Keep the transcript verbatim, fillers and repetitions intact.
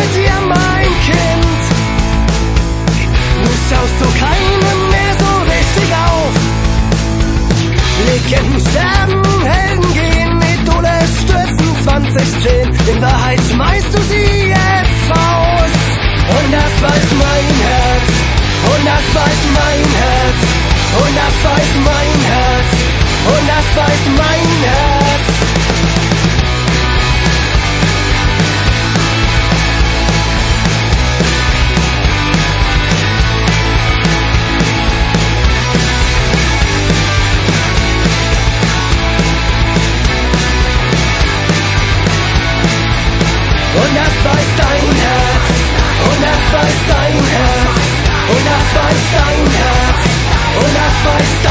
mit dir, mein Kind. Du schaust so keinem mehr so richtig auf. Legenden sterben, Helden gehen, Idole stürzen zwanzig zehn. In Wahrheit schmeißt du sie jetzt raus. Und das weiß mein Herz, und das weiß mein Herz, und das weiß mein Herz, und das weiß mein Herz. Und das weiß dein Herz, und das weiß dein Herz, und das weiß dein Herz, und das weiß dein Herz.